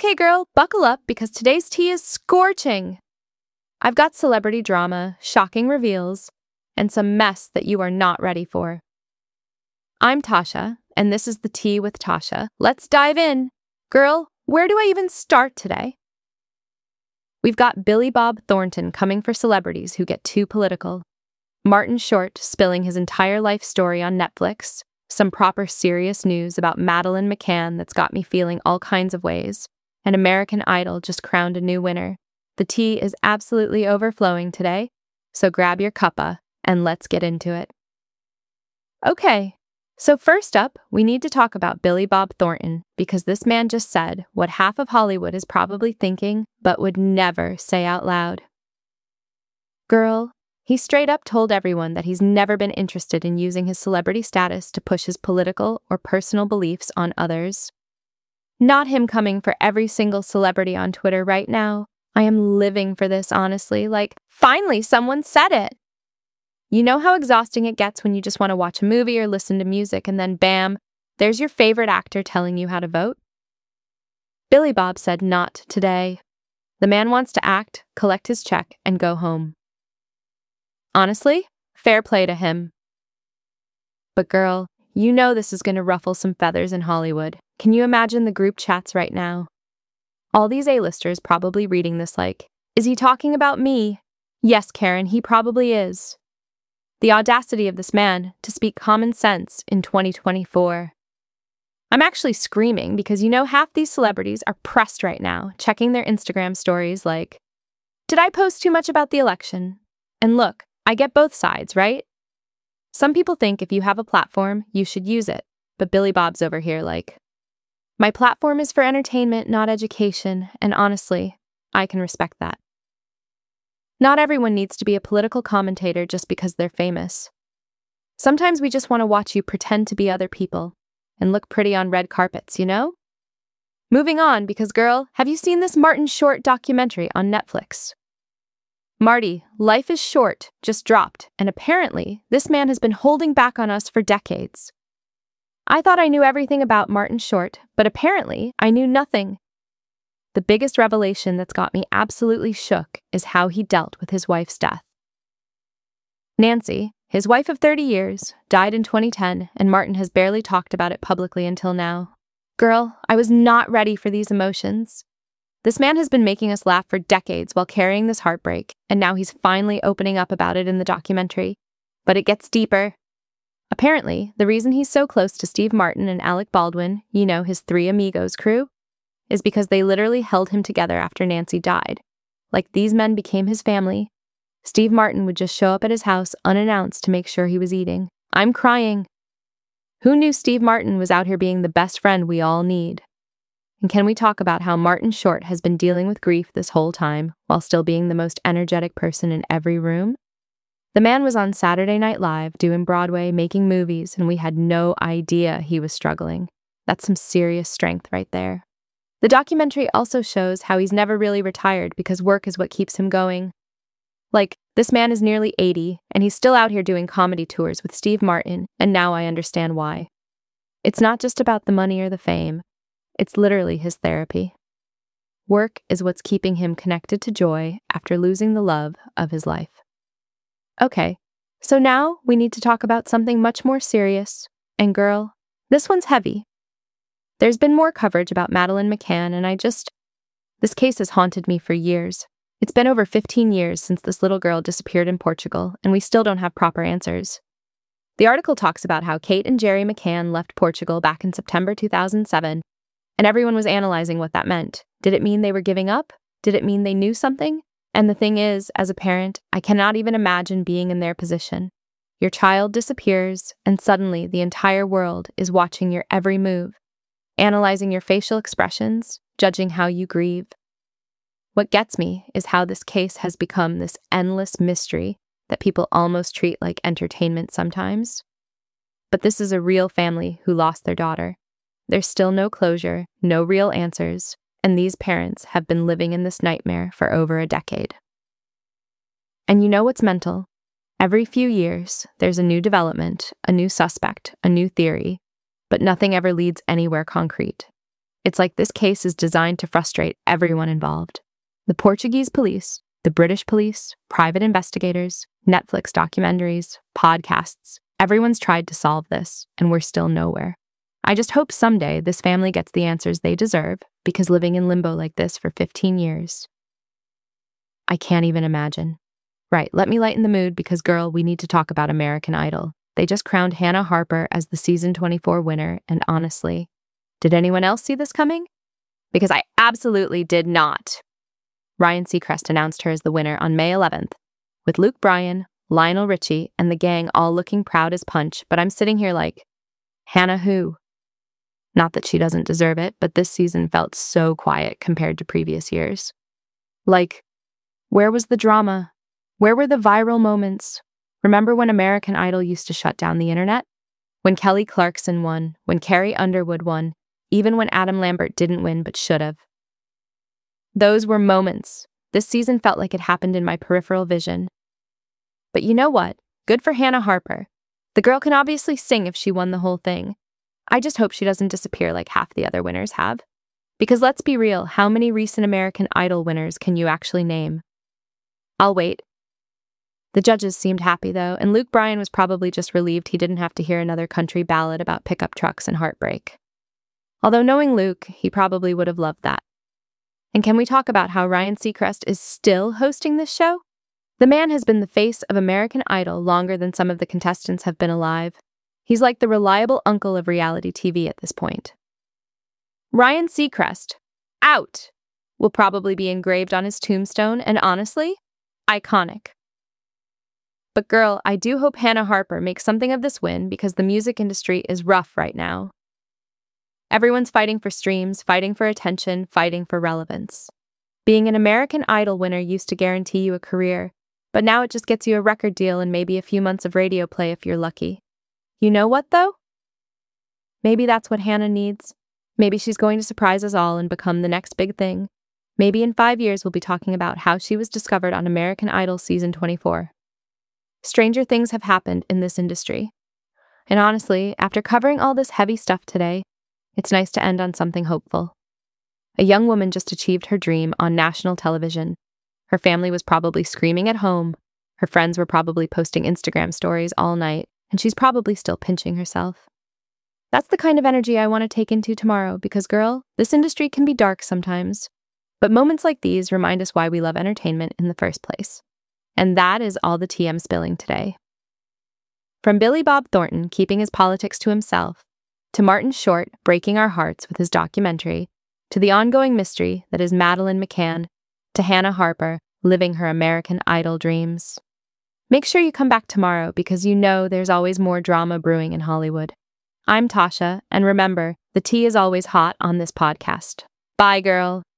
Okay, girl, buckle up because today's tea is scorching. I've got celebrity drama, shocking reveals, and some mess that you are not ready for. I'm Tasha, and this is the Tea with Tasha. Let's dive in. Girl, where do I even start today? We've got Billy Bob Thornton coming for celebrities who get too political. Martin Short spilling his entire life story on Netflix. Some proper serious news about Madeleine McCann that's got me feeling all kinds of ways. And American Idol just crowned a new winner. The tea is absolutely overflowing today, so grab your cuppa and let's get into it. Okay, so first up, we need to talk about Billy Bob Thornton because this man just said what half of Hollywood is probably thinking but would never say out loud. Girl, he straight up told everyone that he's never been interested in using his celebrity status to push his political or personal beliefs on others. Not him coming for every single celebrity on Twitter right now. I am living for this, honestly. Finally, someone said it. You know how exhausting it gets when you just want to watch a movie or listen to music and then bam, there's your favorite actor telling you how to vote? Billy Bob said not today. The man wants to act, collect his check, and go home. Honestly, fair play to him. But girl, you know this is going to ruffle some feathers in Hollywood. Can you imagine the group chats right now? All these A-listers probably reading this is he talking about me? Yes, Karen, he probably is. The audacity of this man to speak common sense in 2024. I'm actually screaming because you know half these celebrities are pressed right now, checking their Instagram stories like, did I post too much about the election? And look, I get both sides, right? Some people think if you have a platform, you should use it, but Billy Bob's over here my platform is for entertainment, not education, and honestly, I can respect that. Not everyone needs to be a political commentator just because they're famous. Sometimes we just want to watch you pretend to be other people and look pretty on red carpets, you know? Moving on, because girl, have you seen this Martin Short documentary on Netflix? Marty, Life is Short just dropped, and apparently, this man has been holding back on us for decades. I thought I knew everything about Martin Short, but apparently, I knew nothing. The biggest revelation that's got me absolutely shook is how he dealt with his wife's death. Nancy, his wife of 30 years, died in 2010, and Martin has barely talked about it publicly until now. Girl, I was not ready for these emotions. This man has been making us laugh for decades while carrying this heartbreak, and now he's finally opening up about it in the documentary. But it gets deeper. Apparently, the reason he's so close to Steve Martin and Alec Baldwin, you know, his Three Amigos crew, is because they literally held him together after Nancy died. These men became his family. Steve Martin would just show up at his house unannounced to make sure he was eating. I'm crying. Who knew Steve Martin was out here being the best friend we all need? And can we talk about how Martin Short has been dealing with grief this whole time while still being the most energetic person in every room? The man was on Saturday Night Live doing Broadway, making movies, and we had no idea he was struggling. That's some serious strength right there. The documentary also shows how he's never really retired because work is what keeps him going. This man is nearly 80, and he's still out here doing comedy tours with Steve Martin, and now I understand why. It's not just about the money or the fame. It's literally his therapy. Work is what's keeping him connected to joy after losing the love of his life. Okay, so now we need to talk about something much more serious. And girl, this one's heavy. There's been more coverage about Madeleine McCann, and this case has haunted me for years. It's been over 15 years since this little girl disappeared in Portugal, and we still don't have proper answers. The article talks about how Kate and Jerry McCann left Portugal back in September 2007, and everyone was analyzing what that meant. Did it mean they were giving up? Did it mean they knew something? And the thing is, as a parent, I cannot even imagine being in their position. Your child disappears, and suddenly the entire world is watching your every move, analyzing your facial expressions, judging how you grieve. What gets me is how this case has become this endless mystery that people almost treat like entertainment sometimes. But this is a real family who lost their daughter. There's still no closure, no real answers, and these parents have been living in this nightmare for over a decade. And you know what's mental? Every few years, there's a new development, a new suspect, a new theory, but nothing ever leads anywhere concrete. It's like this case is designed to frustrate everyone involved. The Portuguese police, the British police, private investigators, Netflix documentaries, podcasts. Everyone's tried to solve this, and we're still nowhere. I just hope someday this family gets the answers they deserve, because living in limbo like this for 15 years, I can't even imagine. Right, let me lighten the mood because, girl, we need to talk about American Idol. They just crowned Hannah Harper as the season 24 winner, and honestly, did anyone else see this coming? Because I absolutely did not. Ryan Seacrest announced her as the winner on May 11th, with Luke Bryan, Lionel Richie, and the gang all looking proud as punch, but I'm sitting here like, Hannah who? Not that she doesn't deserve it, but this season felt so quiet compared to previous years. Like, where was the drama? Where were the viral moments? Remember when American Idol used to shut down the internet? When Kelly Clarkson won, when Carrie Underwood won, even when Adam Lambert didn't win but should have. Those were moments. This season felt like it happened in my peripheral vision. But you know what? Good for Hannah Harper. The girl can obviously sing if she won the whole thing. I just hope she doesn't disappear like half the other winners have. Because let's be real, how many recent American Idol winners can you actually name? I'll wait. The judges seemed happy, though, and Luke Bryan was probably just relieved he didn't have to hear another country ballad about pickup trucks and heartbreak. Although knowing Luke, he probably would have loved that. And can we talk about how Ryan Seacrest is still hosting this show? The man has been the face of American Idol longer than some of the contestants have been alive. He's like the reliable uncle of reality TV at this point. Ryan Seacrest, out, will probably be engraved on his tombstone, and honestly, iconic. But girl, I do hope Hannah Harper makes something of this win because the music industry is rough right now. Everyone's fighting for streams, fighting for attention, fighting for relevance. Being an American Idol winner used to guarantee you a career, but now it just gets you a record deal and maybe a few months of radio play if you're lucky. You know what, though? Maybe that's what Hannah needs. Maybe she's going to surprise us all and become the next big thing. Maybe in 5 years we'll be talking about how she was discovered on American Idol season 24. Stranger things have happened in this industry. And honestly, after covering all this heavy stuff today, it's nice to end on something hopeful. A young woman just achieved her dream on national television. Her family was probably screaming at home. Her friends were probably posting Instagram stories all night, and she's probably still pinching herself. That's the kind of energy I want to take into tomorrow because, girl, this industry can be dark sometimes. But moments like these remind us why we love entertainment in the first place. And that is all the tea I'm spilling today. From Billy Bob Thornton keeping his politics to himself, to Martin Short breaking our hearts with his documentary, to the ongoing mystery that is Madeleine McCann, to Hannah Harper living her American Idol dreams. Make sure you come back tomorrow because you know there's always more drama brewing in Hollywood. I'm Tasha, and remember, the tea is always hot on this podcast. Bye, girl.